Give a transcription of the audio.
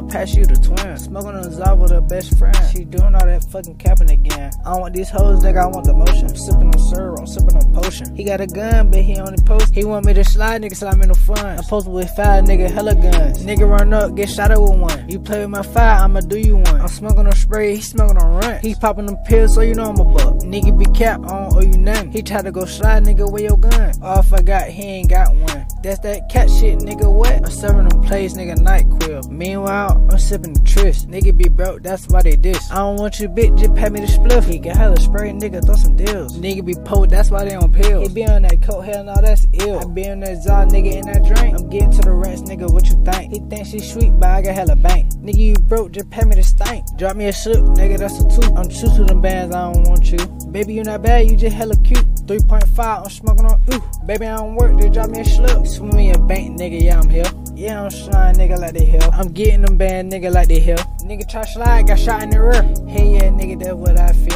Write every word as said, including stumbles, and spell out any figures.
I'll pass you the twin. Smoking on Zaw with her best friend. She doing all that fucking capping again. I don't want these hoes, nigga, I want the motion. I'm sipping on syrup, I'm sipping on potion. He got a gun, but he only post. He want me to slide, nigga, so I'm in the fun. I'm posted with five, nigga, hella guns. Nigga run up, get shot at with one. You play with my fire, I'ma do you one. I'm smoking on spray, he smoking on run. He popping them pills, so you know I'm a buck. Nigga be capped, I don't owe you nothing. He tried to go slide, nigga, where your gun? All I forgot, he ain't got one. That's that cat shit, nigga, what? I'm serving them plays, nigga, NyQuil. Meanwhile, I'm sipping the tris. Nigga be broke, that's why they diss. I don't want you, bitch, just pay me the spliff. He got hella spray, nigga, throw some deals. Nigga be poked, that's why they on pills. He be on that coke, hell no, that's ill. I be on that Zaw, nigga, in that drink. I'm getting to the rents, nigga, what you think? He thinks she sweet, but I got hella bank. Nigga, you broke, just pay me the stank. Drop me a slip, nigga, that's a two. I'm true to them bands, I don't want you. Baby, you not bad, you just hella cute. three point five, I'm smoking on ooh. Baby, I don't work, they drop me a slip. Swim me a bank, nigga, yeah, I'm here. Yeah, I'm sliding, nigga, like they hell. I'm getting them band, nigga, like they hell. Nigga try slide, got shot in the rear. Hey, yeah, nigga, that's what I feel.